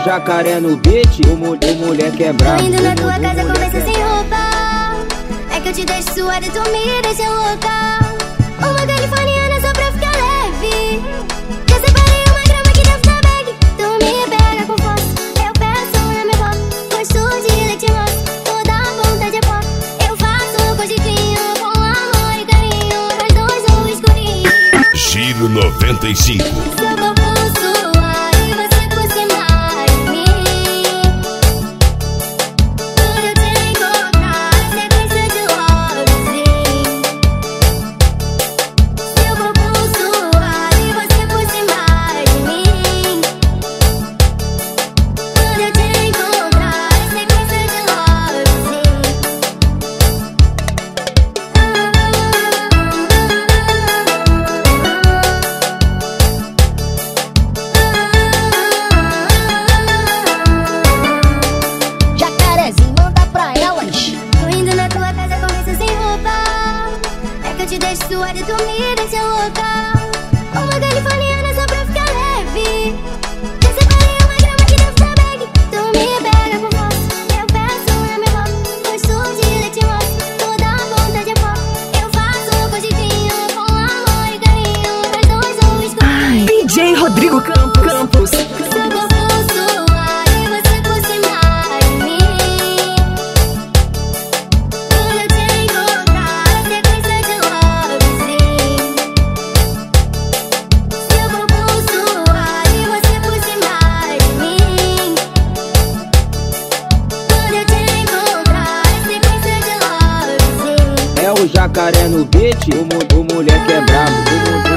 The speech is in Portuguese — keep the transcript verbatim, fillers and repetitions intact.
jacaré no beat, o, mu o moleque é brabo. Tô indo na tua casa, conversa sem roupa. É que eu te deixo suada e tu me deixa louca. Uma californiana só pra ficar leve. Já separei uma grama aqui dentro da bag. Tu me pega com força, eu peço na minha boca. Gosto de leite moça, toda vontade é pó. Eu faço cojinho com amor e carinho. Nós dois no escurinho. Giro noventa e cinco. Seu corpo suar e você por cima de mim. Quando eu te encontrar, sequência de lovezinho. Seu corpo suar e você por cima de mim. Quando eu te encontrar, sequência de lovezinho. Jacarezinho, manda pra elas. Tô indo na tua casa, conversa sem roupa. É que eu te deixo suada e tu me deixa louca. Uma californiana só pra ficar leve. Já separei uma grama aqui dentro da bag. Tu me pega com força, eu peço na minha boca. Gosto de leite moça, toda vontade é pó. Eu faço cojinho com amor e carinho. Nós dois no escurinho. D J Rodrigo Campos. Campos. Seu corpo suar e você por cima de mim. Quando eu te encontrar, sequência de lovezinho. Seu corpo suar e você por cima de mim. Quando eu te encontrar, sequência de lovezinho. É o jacaré no beat, o, mu o moleque é brabo.